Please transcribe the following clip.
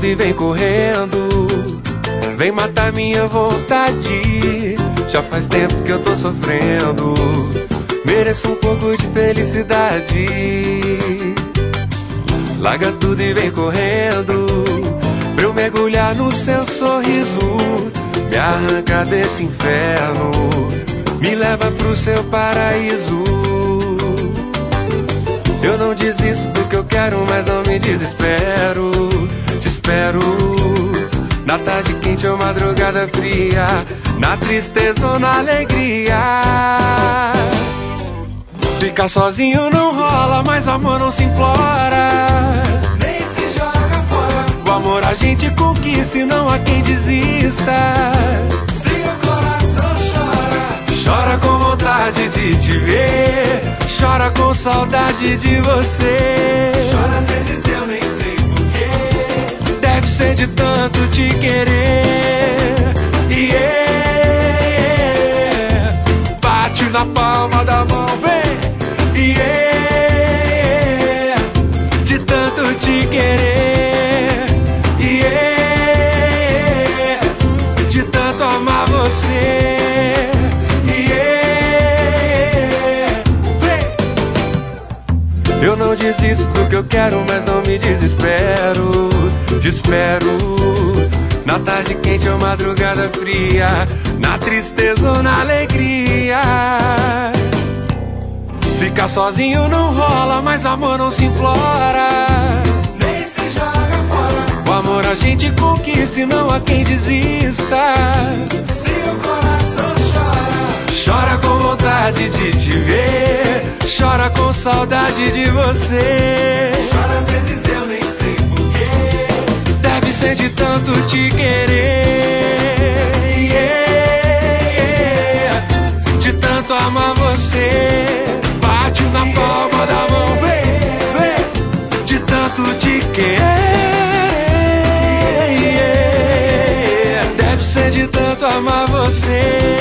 tudo e vem correndo, vem matar minha vontade. Já faz tempo que eu tô sofrendo, mereço um pouco de felicidade. Larga tudo e vem correndo, pra eu mergulhar no seu sorriso. Me arranca desse inferno, me leva pro seu paraíso. Eu não desisto do que eu quero, mas não me desespero. Te espero na tarde quente ou madrugada fria, na tristeza ou na alegria. Ficar sozinho não rola, mas amor não se implora, nem se joga fora. O amor a gente conquista e não há quem desista. Se o coração chora, chora com vontade de te ver, chora com saudade de você. chora às vezes eu nem sei porquê, deve ser de tanto te querer. Yeah. Bate na palma da mão, vem. Yeah. De tanto te querer. Yeah. De tanto amar você. Yeah. Vem. Eu não desisto do que eu quero, mas não me desespero. Te espero na tarde quente ou madrugada fria, na tristeza ou na alegria. Ficar sozinho não rola, mas amor não se implora, nem se joga fora. O amor a gente conquista e não há quem desista. Se o coração chora, chora com vontade de te ver, chora com saudade de você. chora às vezes eu nem sei porquê, deve ser de tanto te querer. Yeah. De tanto amar você. Bate na palma da mão, vem, vem. De tanto te querer. Yeah. Deve ser de tanto amar você.